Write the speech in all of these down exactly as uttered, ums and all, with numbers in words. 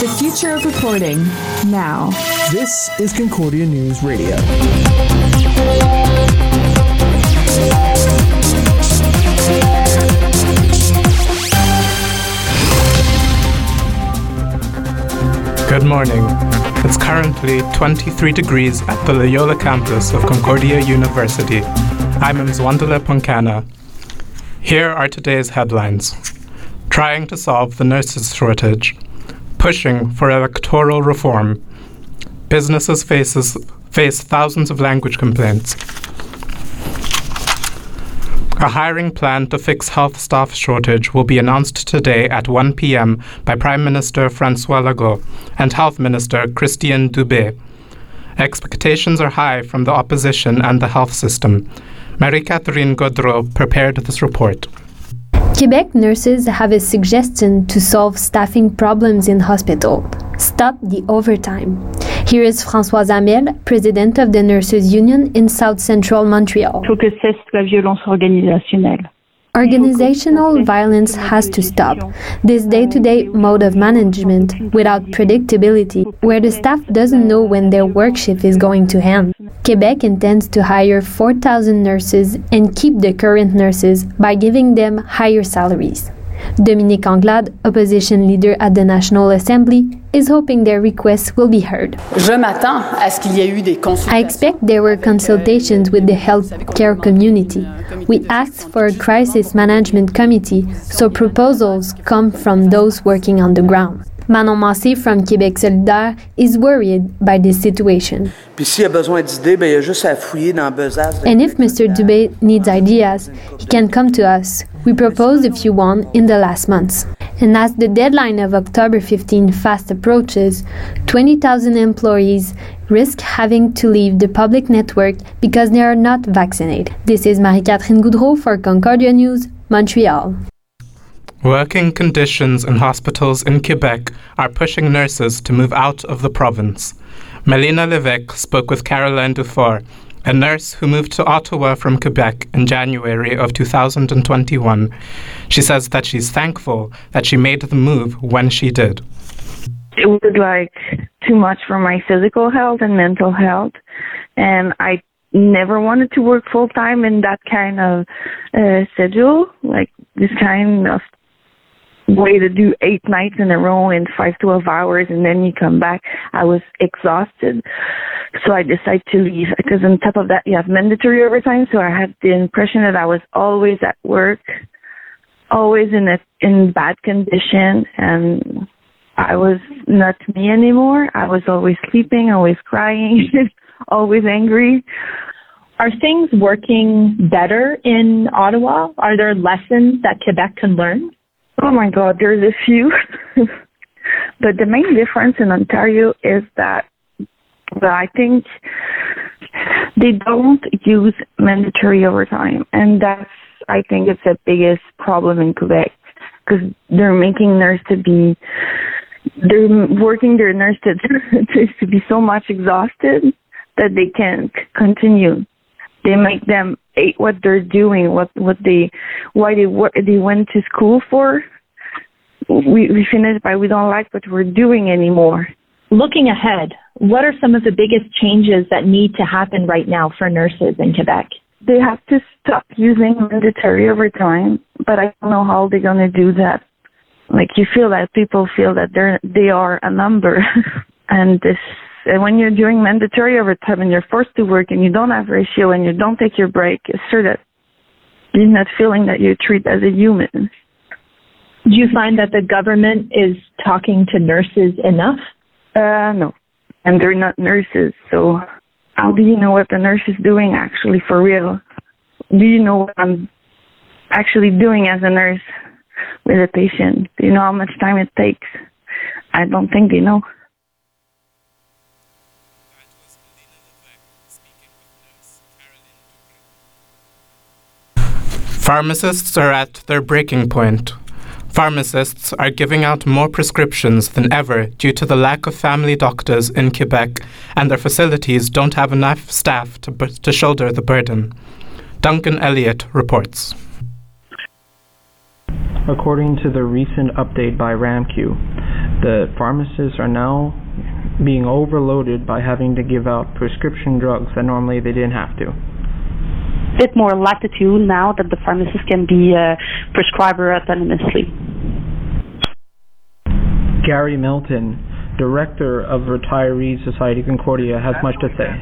The future of reporting, now. This is Concordia News Radio. Good morning. It's currently twenty-three degrees at the Loyola campus of Concordia University. I'm Mzwandile Ponkana. Here are today's headlines. Trying to solve the nurses shortage. Pushing for electoral reform. Businesses faces, face thousands of language complaints. A hiring plan to fix health staff shortage will be announced today at one p.m. by Prime Minister François Legault and Health Minister Christian Dubé. Expectations are high from the opposition and the health system. Marie-Catherine Gaudreau prepared this report. Quebec nurses have a suggestion to solve staffing problems in hospital. Stop the overtime. Here is Françoise Hamel, president of the Nurses Union in South Central Montreal. Il faut que cesse la violence organisationnelle. Organizational violence has to stop. This day-to-day mode of management without predictability, where the staff doesn't know when their work shift is going to end. Quebec intends to hire four thousand nurses and keep the current nurses by giving them higher salaries. Dominique Anglade, opposition leader at the National Assembly, is hoping their requests will be heard. I expect there were consultations with the healthcare community. We asked for a crisis management committee, so proposals come from those working on the ground. Manon Massé from Québec Solidaire is worried by this situation. And if Mister Dubé needs ideas, he can come to us. We proposed a few one in the last months. And as the deadline of October fifteenth fast approaches, twenty thousand employees risk having to leave the public network because they are not vaccinated. This is Marie-Catherine Gaudreau for Concordia News, Montreal. Working conditions in hospitals in Quebec are pushing nurses to move out of the province. Melina Levesque spoke with Caroline Dufour, a nurse who moved to Ottawa from Quebec in January of two thousand twenty-one. She says that she's thankful that she made the move when she did. It was like too much for my physical health and mental health, and I never wanted to work full time in that kind of uh, schedule, like this kind of way to do eight nights in a row in five, twelve hours, and then you come back. I was exhausted. So I decided to leave because on top of that, you have mandatory overtime. So I had the impression that I was always at work, always in a in bad condition, and I was not me anymore. I was always sleeping, always crying, always angry. Are things working better in Ottawa? Are there lessons that Quebec can learn? Oh my God, there's a few. But the main difference in Ontario is that well, I think they don't use mandatory overtime. And that's, I think it's the biggest problem in Quebec because they're making nurse to be, they're working their nurse to, to, to be so much exhausted that they can't continue. They make them hate what they're doing, what what they, why they what they went to school for. We we finished by we don't like what we're doing anymore. Looking ahead, what are some of the biggest changes that need to happen right now for nurses in Quebec? They have to stop using mandatory overtime, but I don't know how they're going to do that. Like you feel that people feel that they're they are a number, and this. And when you're doing mandatory overtime and you're forced to work and you don't have ratio and you don't take your break, it's sure that you're not feeling that you're treated as a human. Do you find that the government is talking to nurses enough? Uh, no. And they're not nurses, so how do you know what the nurse is doing actually for real? Do you know what I'm actually doing as a nurse with a patient? Do you know how much time it takes? I don't think they know. Pharmacists are at their breaking point. Pharmacists are giving out more prescriptions than ever due to the lack of family doctors in Quebec, and their facilities don't have enough staff to, to shoulder the burden. Duncan Elliott reports. According to the recent update by RAMQ, The pharmacists are now being overloaded by having to give out prescription drugs that normally they didn't have to. Bit more latitude now that the pharmacist can be a prescriber autonomously. Gary Melton, director of Retiree Society Concordia, has much to say.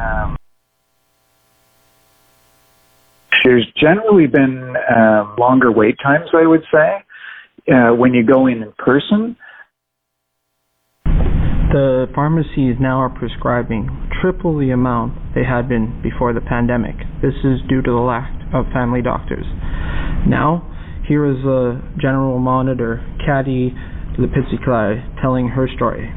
There's generally been uh, longer wait times, I would say, uh, when you go in in person. The pharmacies now are prescribing triple the amount they had been before the pandemic. This is due to the lack of family doctors. Now, here is the general monitor, Cathy Lepizzi-Clay, telling her story.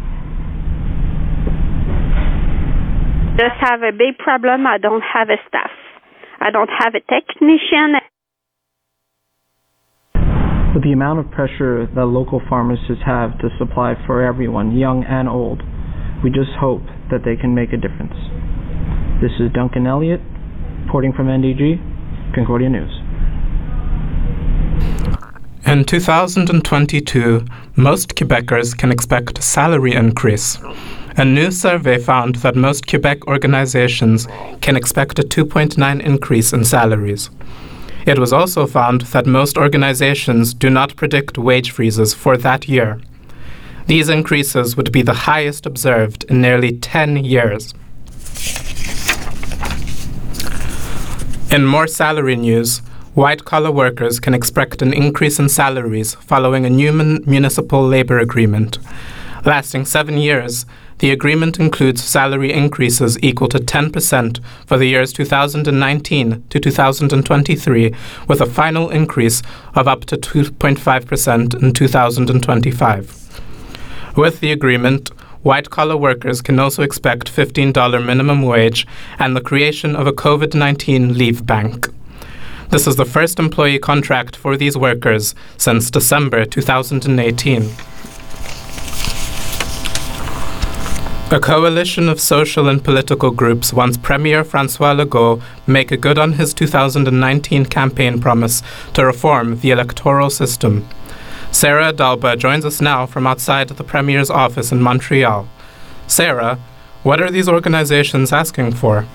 Just have a big problem. I don't have a staff. I don't have a technician. With the amount of pressure that local pharmacists have to supply for everyone, young and old, we just hope that they can make a difference. This is Duncan Elliott, reporting from N D G, Concordia News. In two thousand twenty-two, most Quebecers can expect a salary increase. A new survey found that most Quebec organizations can expect a two point nine increase in salaries. It was also found that most organizations do not predict wage freezes for that year. These increases would be the highest observed in nearly ten years. In more salary news, white-collar workers can expect an increase in salaries following a new mun- municipal labor agreement. Lasting seven years, the agreement includes salary increases equal to ten percent for the years two thousand nineteen to two thousand twenty-three, with a final increase of up to two point five percent in two thousand twenty-five. With the agreement, white-collar workers can also expect fifteen dollars minimum wage and the creation of a COVID nineteen leave bank. This is the first employee contract for these workers since December two thousand eighteen. A coalition of social and political groups wants Premier François Legault make a good on his two thousand nineteen campaign promise to reform the electoral system. Sarah Dalba joins us now from outside the Premier's office in Montreal. Sarah, what are these organizations asking for?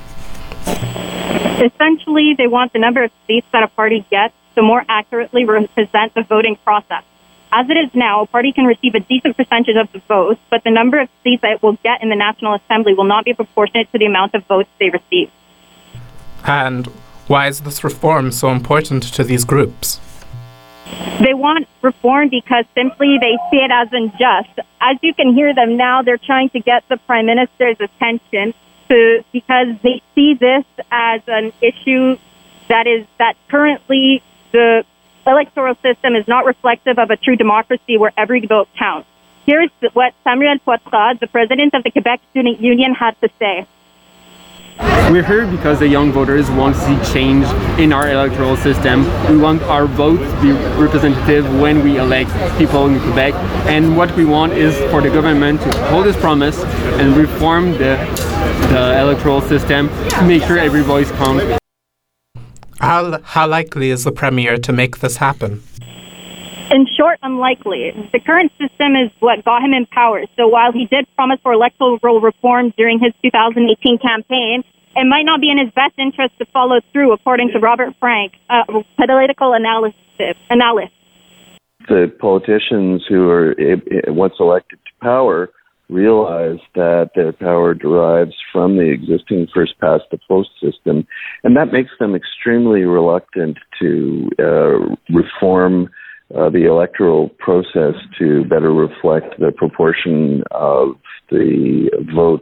Essentially, they want the number of seats that a party gets to more accurately represent the voting process. As it is now, a party can receive a decent percentage of the votes, but the number of seats that it will get in the National Assembly will not be proportionate to the amount of votes they receive. And why is this reform so important to these groups? They want reform because simply they see it as unjust. As you can hear them now, they're trying to get the Prime Minister's attention to, because they see this as an issue that is that currently the electoral system is not reflective of a true democracy where every vote counts. Here's what Samuel Poitras, the president of the Quebec Student Union, had to say. We're here because the young voters want to see change in our electoral system. We want our vote to be representative when we elect people in Quebec. And what we want is for the government to hold its promise and reform the, the electoral system to make sure every voice counts. How, how likely is the Premier to make this happen? In short, unlikely. The current system is what got him in power. So while he did promise for electoral reform during his two thousand eighteen campaign, it might not be in his best interest to follow through, according to Robert Frank, a political analyst. analyst. The politicians who are once elected to power realize that their power derives from the existing first-past-the-post system, and that makes them extremely reluctant to uh, reform uh, the electoral process to better reflect the proportion of the vote.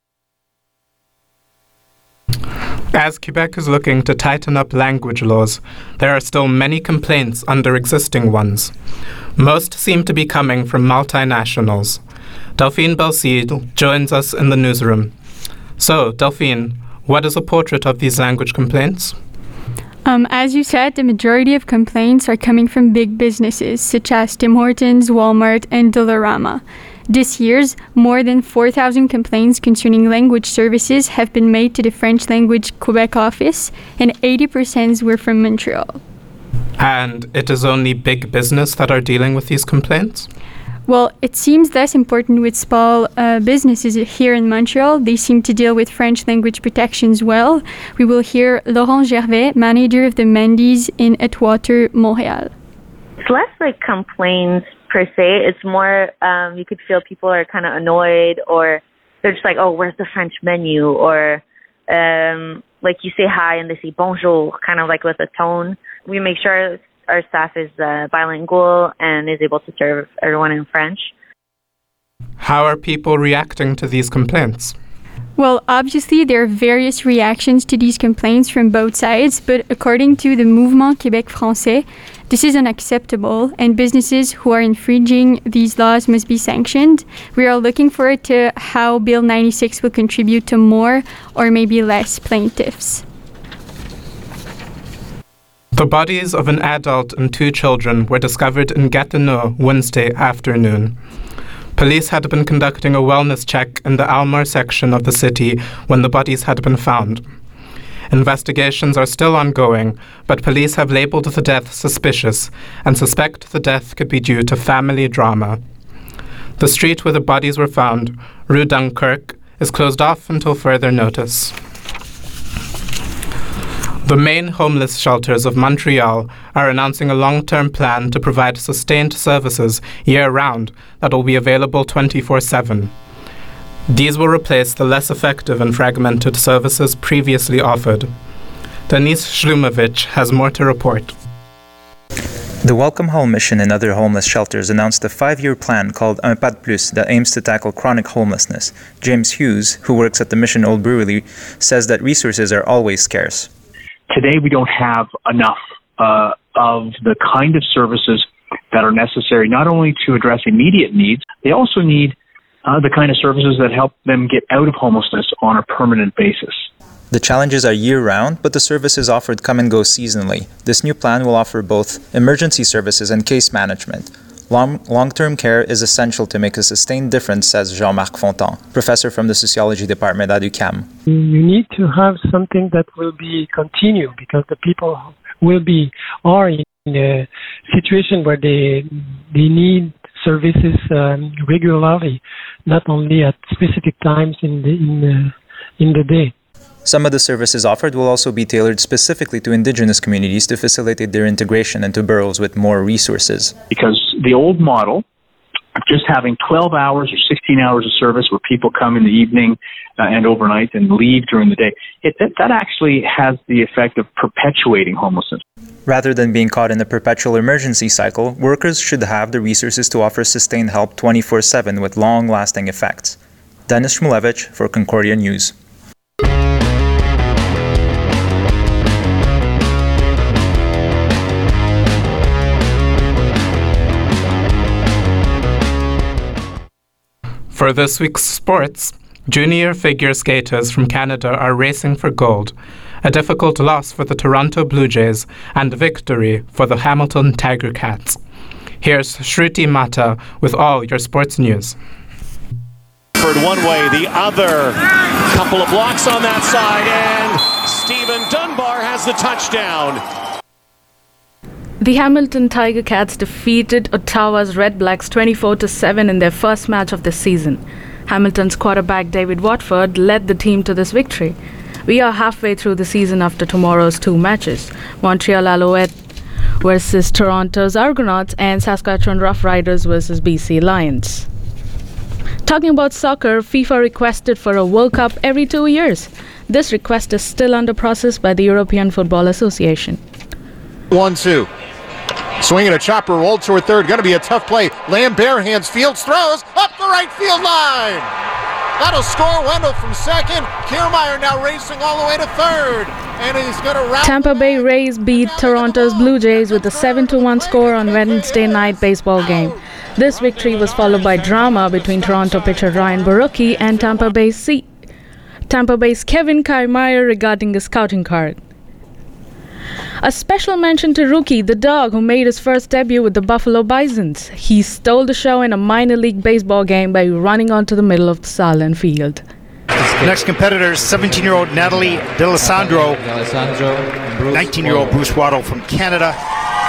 As Quebec is looking to tighten up language laws, there are still many complaints under existing ones. Most seem to be coming from multinationals. Delphine Belcide joins us in the newsroom. So, Delphine, what is a portrait of these language complaints? Um, as you said, the majority of complaints are coming from big businesses such as Tim Hortons, Walmart, and Dollarama. This year's more than four thousand complaints concerning language services have been made to the French language Quebec office, and eighty percent were from Montreal. And it is only big business that are dealing with these complaints? Well, it seems less important with small uh, businesses here in Montreal. They seem to deal with French language protections well. We will hear Laurent Gervais, manager of the Mendy's in Atwater, Montreal. It's less like complaints per se. It's more, um, you could feel people are kind of annoyed, or they're just like, oh, where's the French menu? Or um, like you say hi and they say bonjour, kind of like with a tone. We make sure our staff is uh, bilingual and is able to serve everyone in French. How are people reacting to these complaints? Well, obviously, there are various reactions to these complaints from both sides, but according to the Mouvement Québec Français, this is unacceptable, and businesses who are infringing these laws must be sanctioned. We are looking forward to how Bill ninety-six will contribute to more or maybe less plaintiffs. The bodies of an adult and two children were discovered in Gatineau Wednesday afternoon. Police had been conducting a wellness check in the Almar section of the city when the bodies had been found. Investigations are still ongoing, but police have labeled the death suspicious and suspect the death could be due to family drama. The street where the bodies were found, Rue Dunkirk, is closed off until further notice. The main homeless shelters of Montreal are announcing a long-term plan to provide sustained services year-round that will be available twenty-four seven. These will replace the less effective and fragmented services previously offered. Denise Shlumovich has more to report. The Welcome Home Mission and other homeless shelters announced a five-year plan called Un Pas de Plus that aims to tackle chronic homelessness. James Hughes, who works at the Mission Old Brewery, says that resources are always scarce. Today, we don't have enough uh, of the kind of services that are necessary not only to address immediate needs, they also need uh, the kind of services that help them get out of homelessness on a permanent basis. The challenges are year-round, but the services offered come and go seasonally. This new plan will offer both emergency services and case management. Long, long-term care is essential to make a sustained difference, says Jean-Marc Fontan, professor from the Sociology Department at U Q A M. You need to have something that will be continued, because the people will be are in a situation where they they need services um, regularly, not only at specific times in the in the, in the day. Some of the services offered will also be tailored specifically to Indigenous communities to facilitate their integration into boroughs with more resources. Because the old model of just having twelve hours or sixteen hours of service where people come in the evening uh, and overnight and leave during the day, it, that, that actually has the effect of perpetuating homelessness. Rather than being caught in a perpetual emergency cycle, workers should have the resources to offer sustained help twenty-four seven with long-lasting effects. Denis Shmulevich for Concordia News. For this week's sports, junior figure skaters from Canada are racing for gold, a difficult loss for the Toronto Blue Jays and a victory for the Hamilton Tiger Cats. Here's Shruti Mata with all your sports news. One way, the other. Couple of blocks on that side, and Stephen Dunbar has the touchdown. The Hamilton Tiger Cats defeated Ottawa's Red Blacks twenty-four to seven in their first match of the season. Hamilton's quarterback David Watford led the team to this victory. We are halfway through the season after tomorrow's two matches, Montreal Alouette versus Toronto's Argonauts and Saskatchewan Roughriders versus B C Lions. Talking about soccer, FIFA requested for a World Cup every two years. This request is still under process by the European Football Association. one two. Swinging a chopper, rolled toward third. Going to be a tough play. Lamb bare hands, Fields throws up the right field line. That'll score. Wendell from second. Kiermaier now racing all the way to third. And he's going to wrap. Tampa Bay Rays beat Toronto's Blue Jays with a seven to one score on Wednesday night baseball game. This victory was followed by drama between Toronto pitcher Ryan Borucki and Tampa Bay's, C- Tampa Bay's Kevin Kiermaier regarding a scouting card. A special mention to Rookie, the dog who made his first debut with the Buffalo Bisons. He stole the show in a minor league baseball game by running onto the middle of the Sahlen field. The next competitor is seventeen-year-old Natalie D'Alessandro, nineteen-year-old Bruce Waddle from Canada.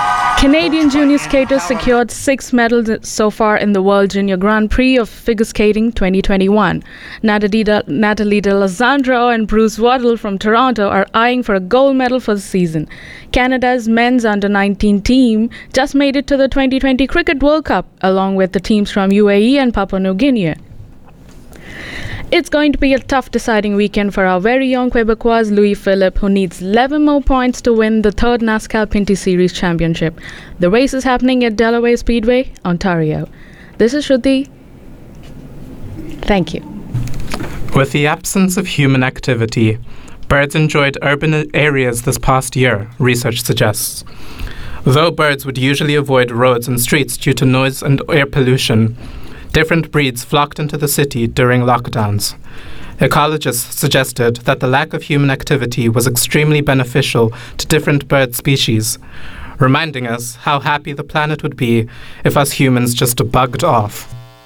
Canadian junior skaters secured six medals so far in the World Junior Grand Prix of Figure Skating twenty twenty-one. Natalie De, Natalie D'Alessandro and Bruce Waddle from Toronto are eyeing for a gold medal for the season. Canada's men's under nineteen team just made it to the twenty twenty Cricket World Cup, along with the teams from U A E and Papua New Guinea. It's going to be a tough deciding weekend for our very young Quebecois Louis Philippe, who needs eleven more points to win the third NASCAR Pinty Series Championship. The race is happening at Delaware Speedway, Ontario. This is Shruti. Thank you. With the absence of human activity, birds enjoyed urban areas this past year, research suggests. Though birds would usually avoid roads and streets due to noise and air pollution, different breeds flocked into the city during lockdowns. Ecologists suggested that the lack of human activity was extremely beneficial to different bird species, reminding us how happy the planet would be if us humans just bugged off.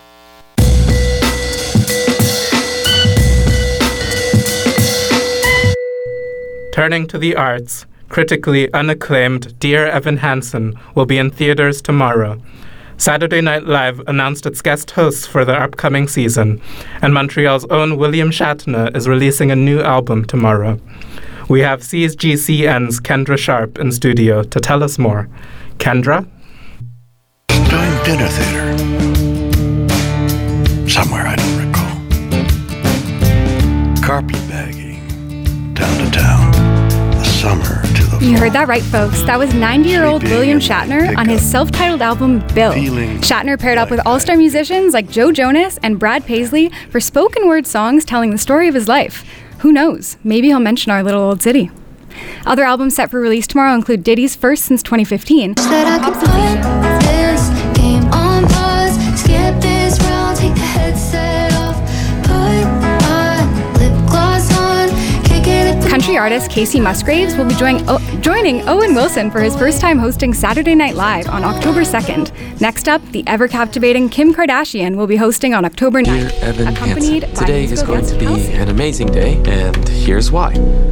Turning to the arts, critically unacclaimed Dear Evan Hansen will be in theaters tomorrow. Saturday Night Live announced its guest hosts for the upcoming season, and Montreal's own William Shatner is releasing a new album tomorrow. We have C G C N's Kendra Sharp in studio to tell us more. Kendra? Doing dinner theater. Somewhere I don't recall. Carpetbagging. Town to town. The summer to the You heard that right, folks. That was ninety-year-old William Shatner on his self-titled album, Bill. Shatner paired up with all-star musicians like Joe Jonas and Brad Paisley for spoken word songs telling the story of his life. Who knows? Maybe he'll mention our little old city. Other albums set for release tomorrow include Diddy's first since twenty fifteen. Country artist Casey Musgraves will be join- oh, joining Owen Wilson for his first time hosting Saturday Night Live on October second. Next up, the ever-captivating Kim Kardashian will be hosting on October ninth. Dear Evan Hansen, today is going to be an amazing day, and here's why.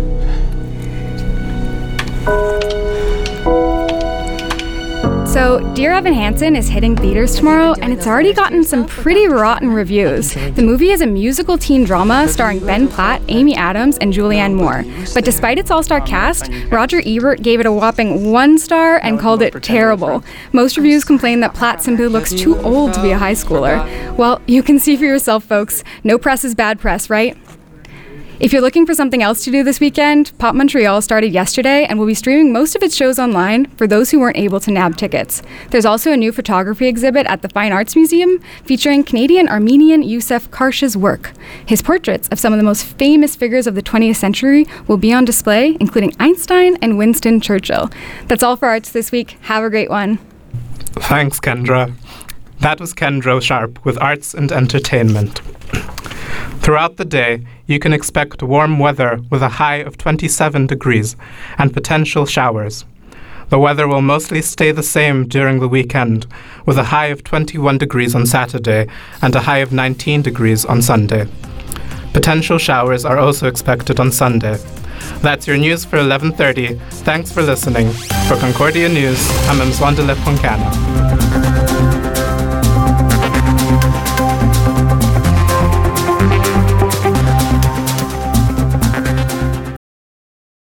So, Dear Evan Hansen is hitting theaters tomorrow, and it's already gotten some pretty rotten reviews. The movie is a musical teen drama starring Ben Platt, Amy Adams, and Julianne Moore. But despite its all-star cast, Roger Ebert gave it a whopping one star and called it terrible. Most reviews complain that Platt simply looks too old to be a high schooler. Well, you can see for yourself, folks. No press is bad press, right? If you're looking for something else to do this weekend, Pop Montreal started yesterday and will be streaming most of its shows online for those who weren't able to nab tickets. There's also a new photography exhibit at the Fine Arts Museum featuring Canadian-Armenian Youssef Karsh's work. His portraits of some of the most famous figures of the twentieth century will be on display, including Einstein and Winston Churchill. That's all for Arts this week. Have a great one. Thanks, Kendra. That was Kendra Sharp with Arts and Entertainment. Throughout the day, you can expect warm weather with a high of twenty-seven degrees and potential showers. The weather will mostly stay the same during the weekend, with a high of twenty-one degrees on Saturday and a high of nineteen degrees on Sunday. Potential showers are also expected on Sunday. That's your news for eleven thirty. Thanks for listening. For Concordia News, I'm Mzwandile Ponkana.